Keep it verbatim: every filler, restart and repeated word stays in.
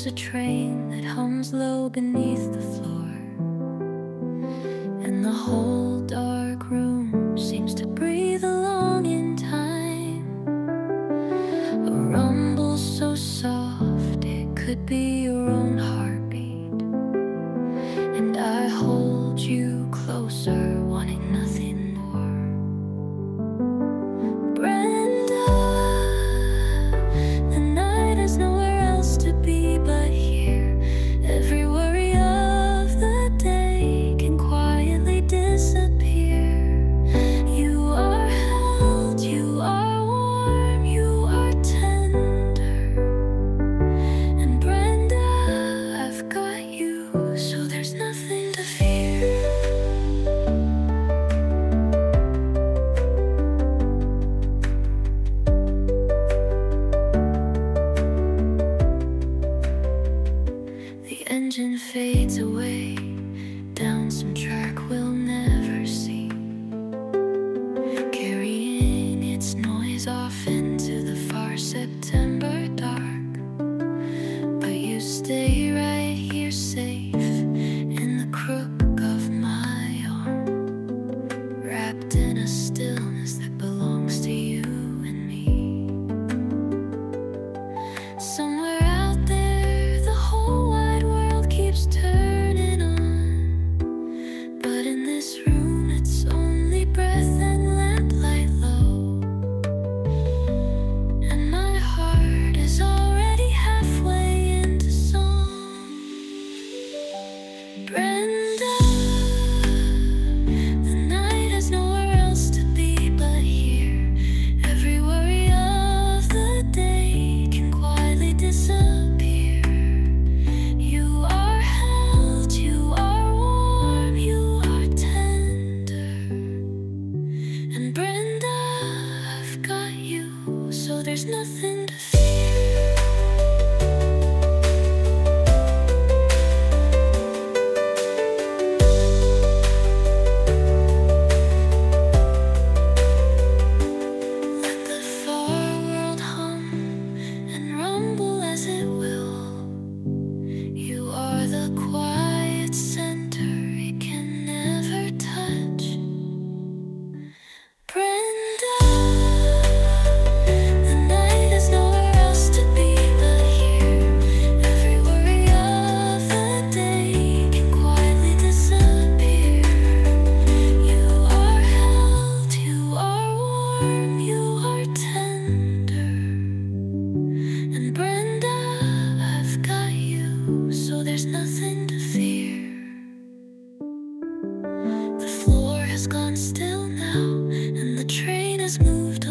a train that hums low beneath the floor, and the whole dark room seems to breathe along in time. A rumble so soft it could be your own heartbeat, and I hold you closer, wanting nothing more. Brenda, the night has nowhere else to be but here. Every worry of the day can quietly disappear. You are held, you are warm, you are tender. And Brenda, I've got you, so there's nothing to fear. The engine fades away down some track we'll never see, carrying its noise off into the far September dark. But you stay right here safe in the crook of my arm, wrapped in a stillness that belongs to you and me. Somewhere out there, the whole wide world keeps turning on, but in this room it's only breath and lamplight low. And my heart is already halfway into song. Brenda, the night has nowhere else to be but here. Every worry of the day can quietly disappear. You are held, you are warm, you are tender. And Brenda, I've got you, so there's nothing to fear. Let the far world hum and rumble as it will. You are the quiet center it can never touch. Brenda, the night has nowhere else to be but here. Every worry of the day can quietly disappear. You are held, you are warm, you are tender. And Brenda, I've got you, so there's nothing to fear. The floor has gone still now, and the train has moved